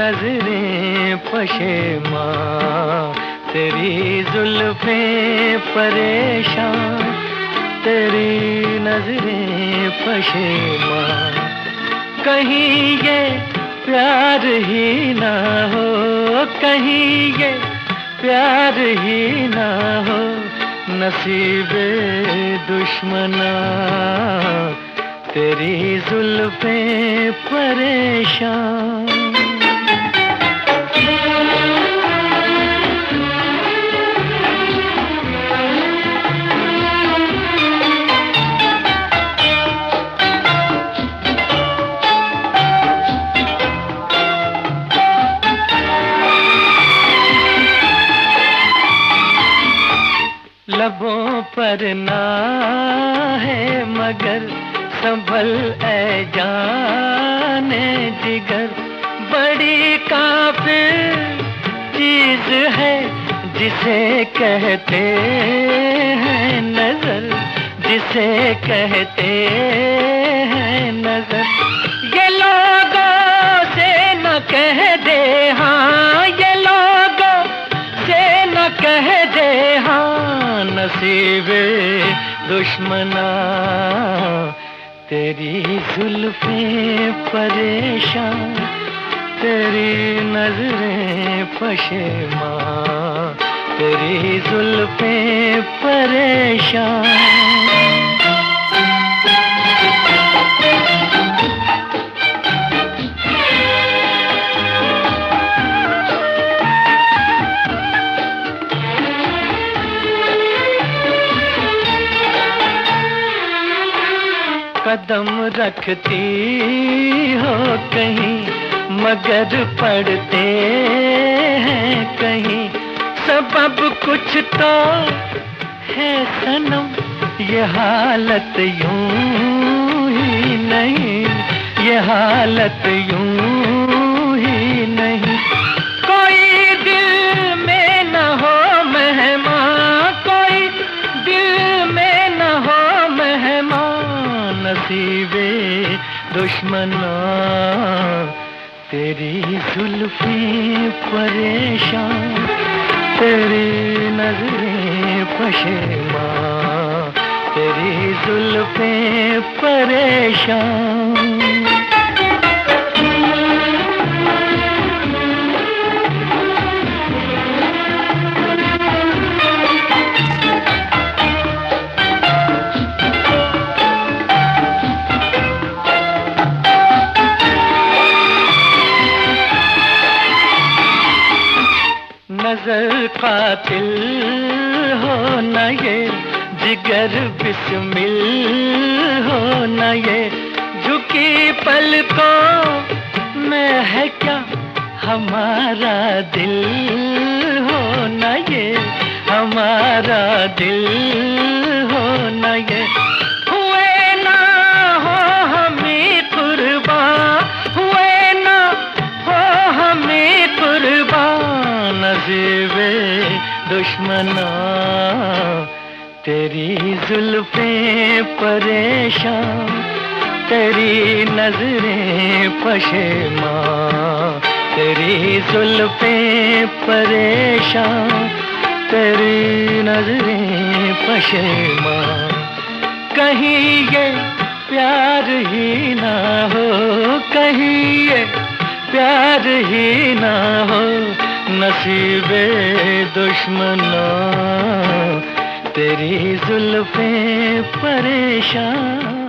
नजरें पशेमा, तेरी जुल्फें परेशान, तेरी नजरें पशेमा। कहीं ये प्यार ही ना हो, कहीं ये प्यार ही ना हो, नसीबे दुश्मना तेरी जुल्फें परेशान। लबों पर ना है मगर संभल ऐ जाने जिगर, बड़ी काफिर चीज है जिसे कहते हैं नजर, जिसे कहते हैं नजर। ये लोगों से न कह दे हाँ, ये लोगों से न कह दे हाँ, नसीबे दुश्मना तेरी जुल्फें परेशान, तेरी नजरें पशेमा, तेरी जुल्फें परेशान। कदम रखती हो कहीं मगर पड़ते हैं कहीं, सबब कुछ तो है सनम, ये हालत यूं ही नहीं, ये हालत यूं ही नहीं। कोई दिल में न हो मेहमान, कोई दिल में न हो मेहमान, नसीबे दुश्मना तेरी जुल्फें परेशान, तेरी नजरें पशेमा, तेरी जुल्फें परेशान। नजर कातिल हो न ये, जिगर बिस्मिल हो न ये, झुकी पलकों में है क्या हमारा दिल हो न ये, हमारा दिल हो न ये। हुए ना हो हमें कुर्बान, हुए ना हो हमें कुर्बान, नसीबे दुश्मना तेरी जुल्फें परेशान, तेरी नजरें पशेमा, तेरी जुल्फें परेशान, तेरी नजरें पशेमा। कहीं ये प्यार ही ना हो, कहीं ये प्यार ही ना हो, नसीबे दुश्मना तेरी जुल्फें परेशान।